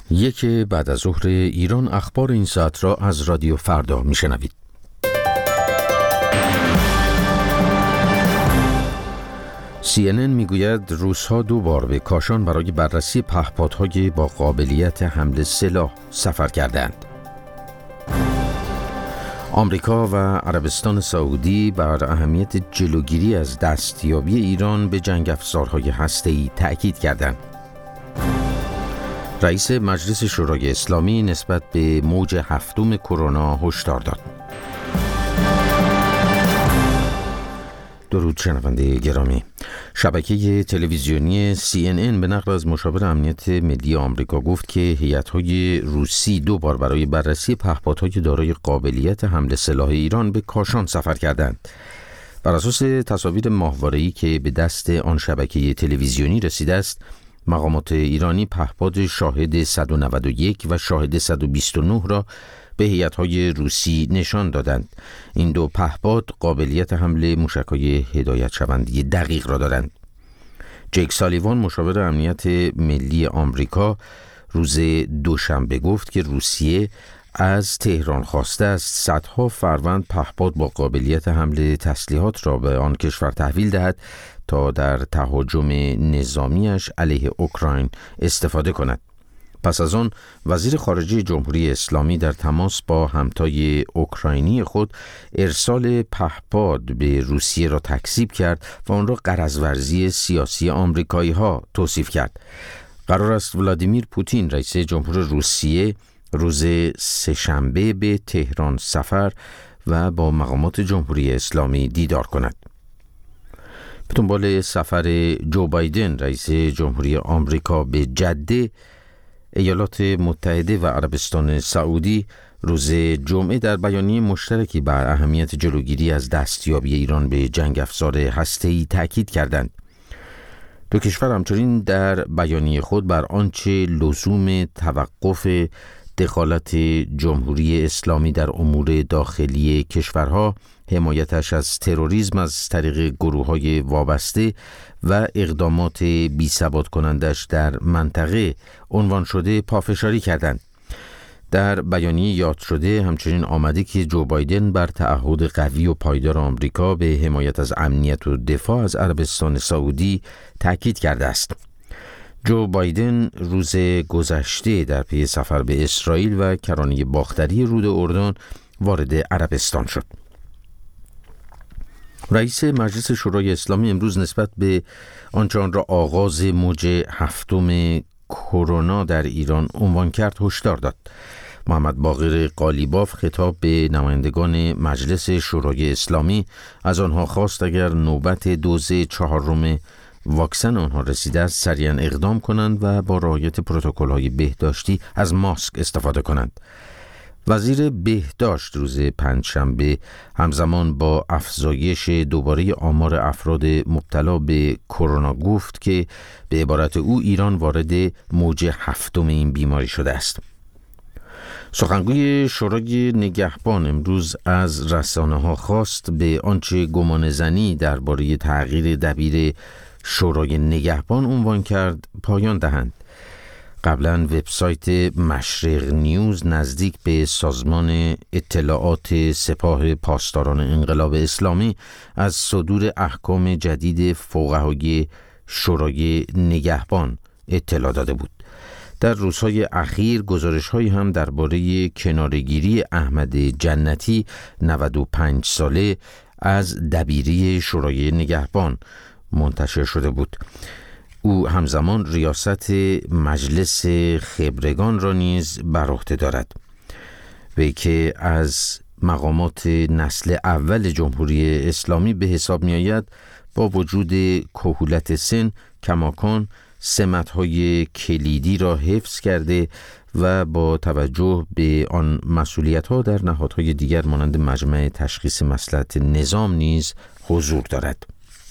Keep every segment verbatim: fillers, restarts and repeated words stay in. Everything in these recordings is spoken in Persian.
یک بعد از ظهر ایران، اخبار این ساعت را از رادیو فردا میشنوید. سی ان ان میگوید روس‌ها دو بار به کاشان برای بررسی پهپادهای با قابلیت حمل سلاح سفر کردند. آمریکا و عربستان سعودی بر اهمیت جلوگیری از دستیابی ایران به جنگ افزارهای هسته‌ای تأکید کردند. رئیس مجلس شورای اسلامی نسبت به موج هفتم کرونا هشدار داد. درود شنونده گرامی. شبکه تلویزیونی سی ان ان به نقل از مشاور امنیت ملی آمریکا گفت که هیئت‌های روسی دو بار برای بررسی پهپادهای دارای قابلیت حمل سلاح ایران به کاشان سفر کردند. بر اساس تصاویر ماهواره‌ای که به دست آن شبکه تلویزیونی رسیده است، مقامات ایرانی پهپاد شاهد صد و نود و یک و شاهد صد و بیست و نه را به هیئت‌های روسی نشان دادند. این دو پهپاد قابلیت حمل موشک‌های هدایت شونده دقیق را دارند. جیک سالیوان، مشاور امنیت ملی آمریکا، روز دوشنبه گفت که روسیه از تهران خواسته است صدها فروند پهپاد با قابلیت حمل تسلیحات را به آن کشور تحویل دهد تا در تهاجم نظامیش علیه اوکراین استفاده کند. پس از آن وزیر خارجه جمهوری اسلامی در تماس با همتای اوکراینی خود ارسال پهپاد به روسیه را تکذیب کرد و آن را غرض‌ورزی سیاسی آمریکایی ها توصیف کرد. قرار است ولادیمیر پوتین، رئیس جمهور روسیه، روز سه‌شنبه به تهران سفر و با مقامات جمهوری اسلامی دیدار کند. به دنبال سفر جو بایدن، رئیس جمهوری آمریکا، به جده، ایالات متحده و عربستان سعودی روز جمعه در بیانیه مشترکی بر اهمیت جلوگیری از دستیابی ایران به جنگ افزار هسته‌ای تاکید کردند. دو کشور همچنین در بیانیه خود بر آنچه لزوم توقف دخالت جمهوری اسلامی در امور داخلی کشورها، حمایتش از تروریسم از طریق گروه‌های وابسته و اقدامات بی‌ثبات کنندش در منطقه عنوان شده پافشاری کردند. در بیانیه یاد شده همچنین آمده که جو بایدن بر تعهد قوی و پایدار آمریکا به حمایت از امنیت و دفاع از عربستان سعودی تاکید کرده است. جو بایدن روز گذشته در پی سفر به اسرائیل و کرانه باختری رود اردن وارد عربستان شد. رئیس مجلس شورای اسلامی امروز نسبت به آنچه آن را آغاز موج هفتم کرونا در ایران عنوان کرد هشدار داد. محمد باقر قالیباف خطاب به نمایندگان مجلس شورای اسلامی از آنها خواست اگر نوبت دوز چهارم واکسن آنها رسیده است سریعاً اقدام کنند و با رعایت پروتکل‌های بهداشتی از ماسک استفاده کنند. وزیر بهداشت روز پنجشنبه همزمان با افزایش دوباره آمار افراد مبتلا به کرونا گفت که به عبارت او ایران وارد موج هفتم این بیماری شده است. سخنگوی شورای نگهبان امروز از رسانه‌ها خواست به آنچه گمانه‌زنی درباره تغییر دبیر شورای نگهبان عنوان کرد پایان دهند. قبلا وبسایت مشرق نیوز نزدیک به سازمان اطلاعات سپاه پاسداران انقلاب اسلامی از صدور احکام جدید فقهای شورای نگهبان اطلاع داده بود. در روزهای اخیر گزارش‌هایی هم درباره کناره‌گیری احمد جنتی، نود و پنج ساله، از دبیری شورای نگهبان منتشر شده بود. او همزمان ریاست مجلس خبرگان را نیز بر عهده دارد. وی که از مقامات نسل اول جمهوری اسلامی به حساب می آید، با وجود کهولت سن کماکان سمت‌های کلیدی را حفظ کرده و با توجه به آن مسئولیت‌ها در نهادهای دیگر مانند مجمع تشخیص مصلحت نظام نیز حضور دارد.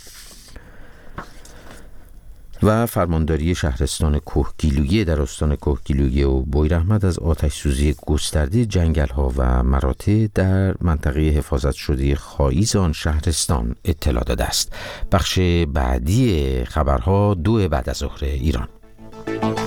و فرمانداری شهرستان کهگیلویه در استان کهگیلویه و بویراحمد از آتش سوزی گسترده جنگل‌ها و مراتع در منطقه حفاظت شده خاییز آن شهرستان اطلاع داده است. بخش بعدی خبرها دو بعد از ظهر ایران.